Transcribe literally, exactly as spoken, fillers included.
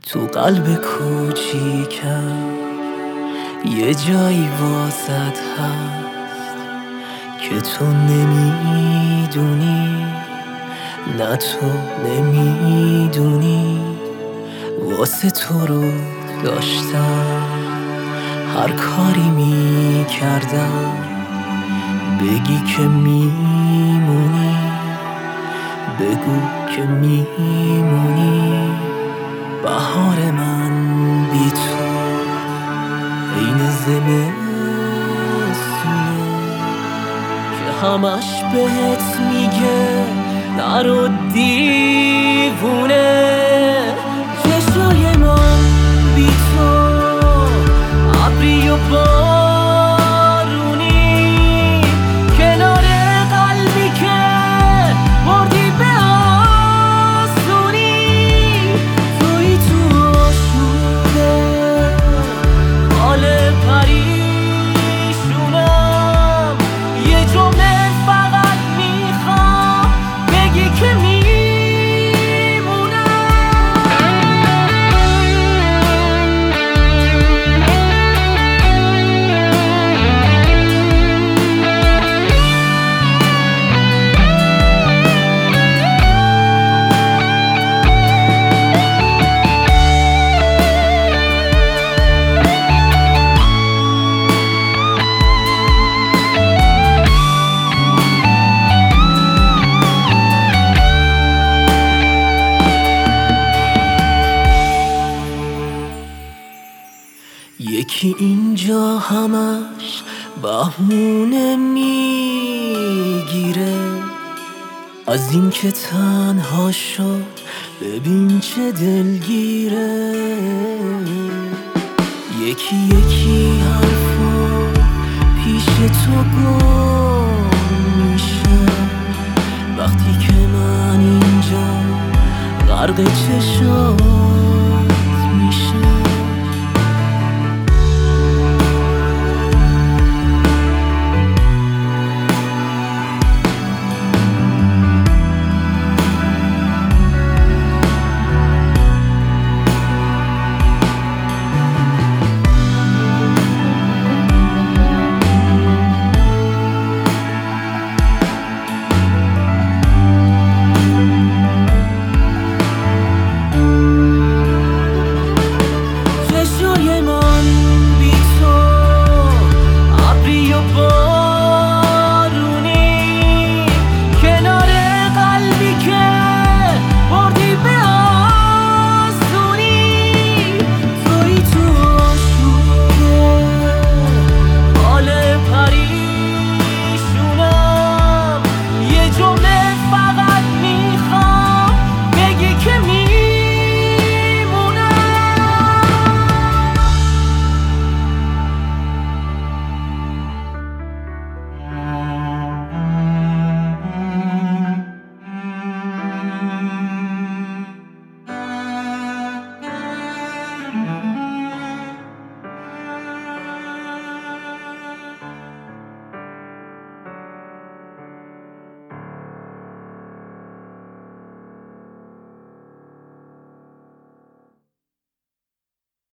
تو قلب کوچیکم یه جایی واسط هست که تو نمیدونی، نه تو نمیدونی. واسه تو رو داشتم هر کاری میکردم، بگی که میمونی، بگو که میمونی. بهار من بی تو عین زمستونه که همش بهت میگه نرو دیوونه. چشای من بی تو ابری و بارونی، کنار قلبی که بردی به آسونی. توی تو آشوبه حال پریشونم، یه جمله فقط میخوام بگی که یکی اینجا همش بهونه میگیره از این که تنها شد، ببین چه دلگیره. یکی یکی حرفا پیش تو گم میشه وقتی که من اینجا غرق چشم